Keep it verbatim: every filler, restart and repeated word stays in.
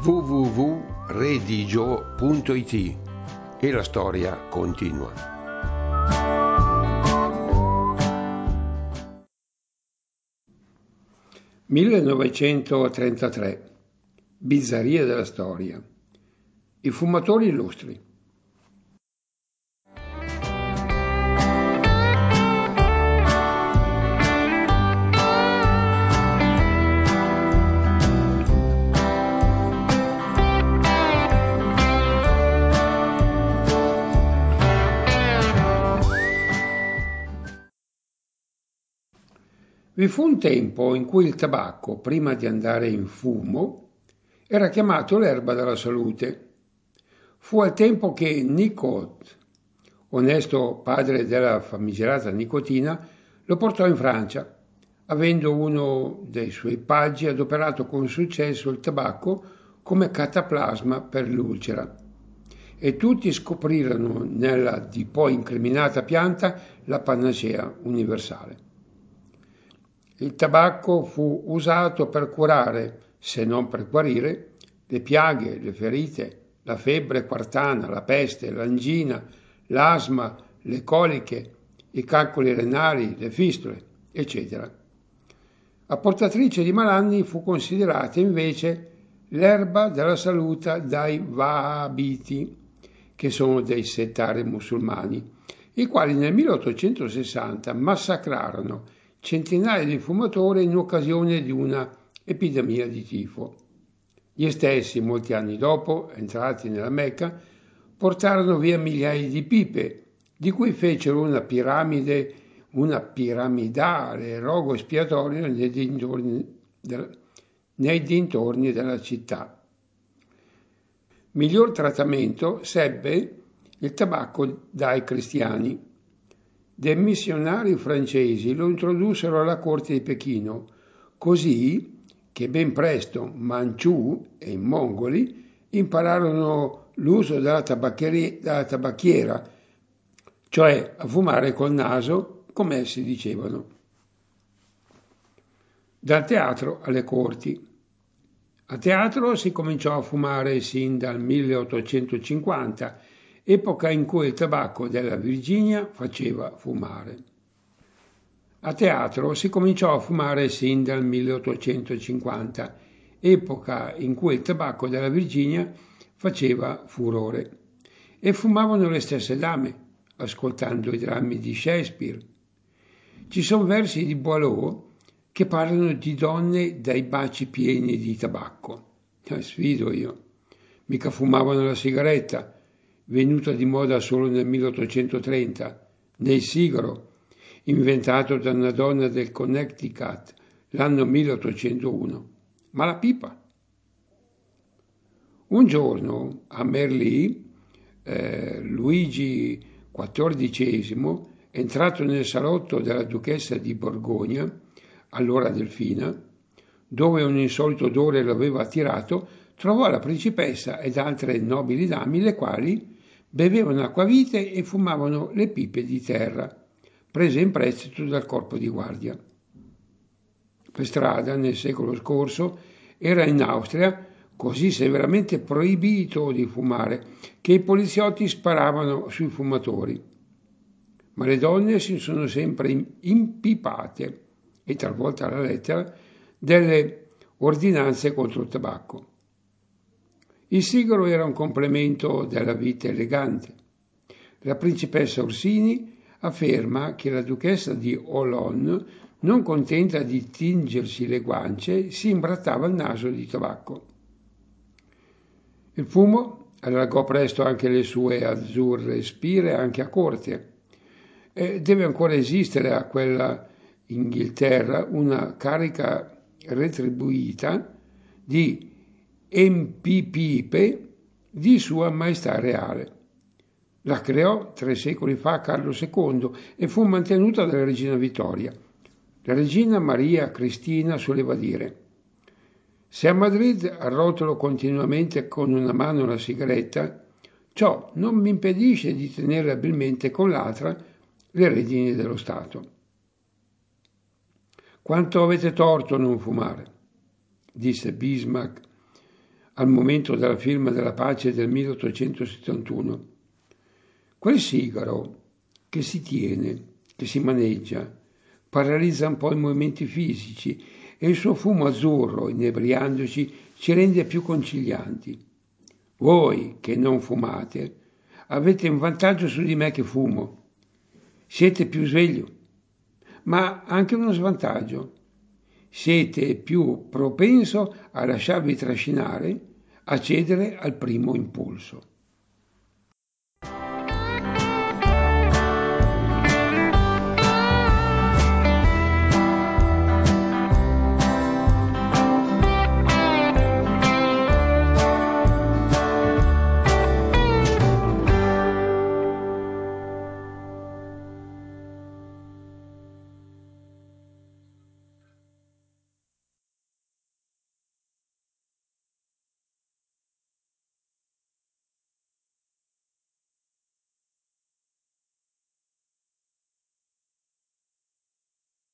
w w w punto redigio punto i t e la storia continua. millenovecentotrentatré. Bizzarrie della storia. I fumatori illustri. Vi fu un tempo in cui il tabacco, prima di andare in fumo, era chiamato l'erba della salute. Fu al tempo che Nicot, onesto padre della famigerata nicotina, lo portò in Francia, avendo uno dei suoi paggi adoperato con successo il tabacco come cataplasma per l'ulcera. E tutti scoprirono nella di poi incriminata pianta la panacea universale. Il tabacco fu usato per curare, se non per guarire, le piaghe, le ferite, la febbre quartana, la peste, l'angina, l'asma, le coliche, i calcoli renali, le fistole, eccetera. Apportatrice di malanni fu considerata invece l'erba della salute dai Wahhabiti, che sono dei settari musulmani, i quali nel milleottocentosessanta massacrarono centinaia di fumatori in occasione di una epidemia di tifo. Gli stessi, molti anni dopo, entrati nella Mecca, portarono via migliaia di pipe, di cui fecero una piramide, una piramidale rogo espiatorio nei dintorni, del, nei dintorni della città. Miglior trattamento sebbe il tabacco dai cristiani. Dei missionari francesi lo introdussero alla corte di Pechino, così che ben presto Manciù e i mongoli impararono l'uso della, della tabacchiera, cioè a fumare col naso, come essi dicevano. Dal teatro alle corti. A teatro si cominciò a fumare sin dal milleottocentocinquanta, epoca in cui il tabacco della Virginia faceva fumare. A teatro si cominciò a fumare sin dal milleottocentocinquanta, epoca in cui il tabacco della Virginia faceva furore. E fumavano le stesse dame, ascoltando i drammi di Shakespeare. Ci sono versi di Boileau che parlano di donne dai baci pieni di tabacco. Eh, sfido io. Mica fumavano la sigaretta, venuta di moda solo nel milleottocentotrenta, nel sigaro, inventato da una donna del Connecticut l'anno milleottocentouno, ma la pipa. Un giorno a Merli, eh, Luigi quattordicesimo, entrato nel salotto della duchessa di Borgogna, allora Delfina, dove un insolito odore lo aveva attirato, trovò la principessa ed altre nobili dame, le quali bevevano acquavite e fumavano le pipe di terra, prese in prestito dal corpo di guardia. Per strada, nel secolo scorso, era in Austria così severamente proibito di fumare che i poliziotti sparavano sui fumatori. Ma le donne si sono sempre impipate, e talvolta alla lettera, delle ordinanze contro il tabacco. Il sigaro era un complemento della vita elegante. La principessa Orsini afferma che la duchessa di Olon, non contenta di tingersi le guance, si imbrattava il naso di tabacco. Il fumo allargò presto anche le sue azzurre spire anche a corte. E deve ancora esistere a quella Inghilterra una carica retribuita di empipipe di Sua Maestà Reale. La creò tre secoli fa Carlo secondo e fu mantenuta dalla regina Vittoria. La regina Maria Cristina soleva dire: se a Madrid arrotolo continuamente con una mano la sigaretta, ciò non mi impedisce di tenere abilmente con l'altra le redini dello Stato. Quanto avete torto a non fumare, disse Bismarck al momento della firma della pace del milleottocentosettantuno. Quel sigaro che si tiene, che si maneggia, paralizza un po' i movimenti fisici e il suo fumo azzurro, inebriandoci, ci rende più concilianti. Voi che non fumate avete un vantaggio su di me che fumo. Siete più sveglio, ma anche uno svantaggio. Siete più propenso a lasciarvi trascinare, a cedere al primo impulso.